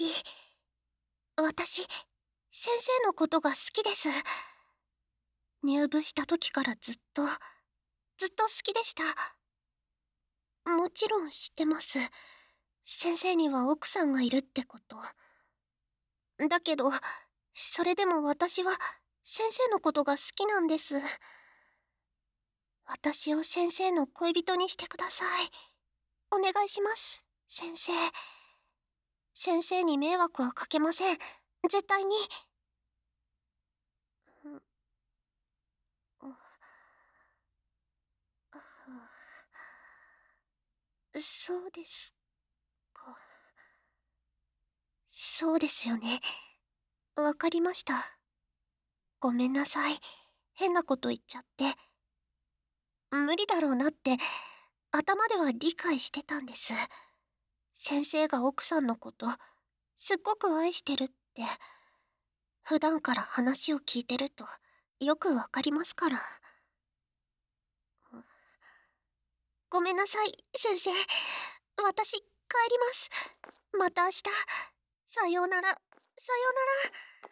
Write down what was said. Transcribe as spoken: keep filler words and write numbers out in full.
き。私、先生のことが好きです。入部した時からずっと、ずっと好きでした。もちろん知ってます。先生には奥さんがいるってこと。だけど、それでも私は先生のことが好きなんです。私を先生の恋人にしてください。お願いします、先生。先生に迷惑はかけません。絶対に。そうですか。そうですよね。わかりました。ごめんなさい。変なこと言っちゃって。無理だろうなって頭では理解してたんです。先生が奥さんのことすっごく愛してるって普段から話を聞いてるとよくわかりますから。ごめんなさい、先生。私、帰ります。また明日。さようなら。さようなら。